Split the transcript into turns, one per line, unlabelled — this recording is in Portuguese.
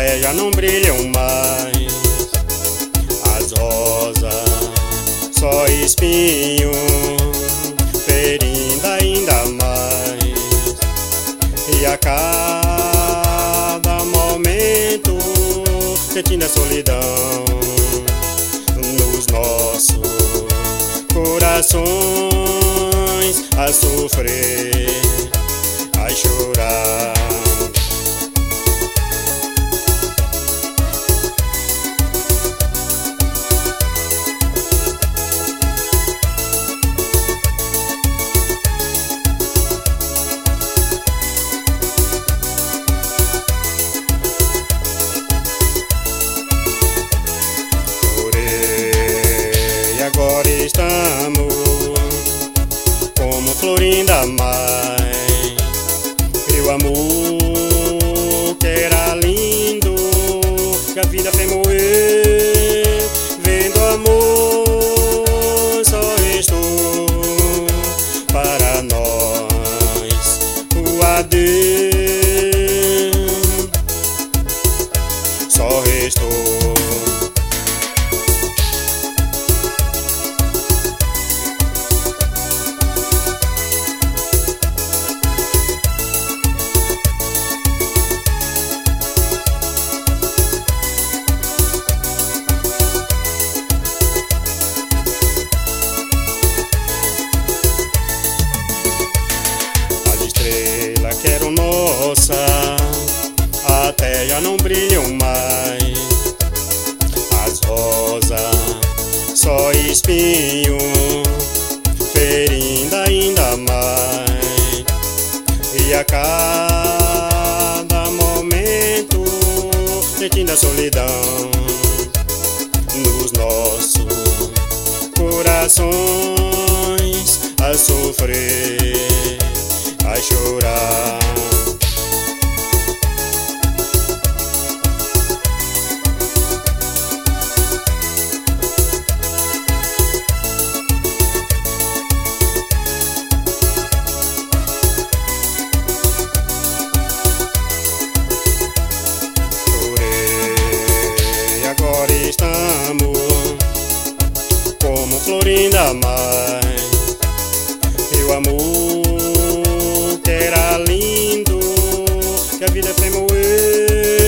até já não brilham mais. As rosas, só espinho, ferindo ainda mais. E a cada momento sentindo a solidão nos nossos corações, a sofrer, a chorar. Agora estamos como florinda mais. E o amor que era lindo, que a vida fez morrer. Vendo amor, só estou para nós o adeus. Só restou. Que eram nossa, até já não brilham mais. As rosas, só espinho, ferindo ainda mais. E a cada momento sentindo a solidão nos nossos corações, a sofrer, a chorar. Chorei, agora estamos como florinda mais. E o amor que era lindo, que a vida fez morrer.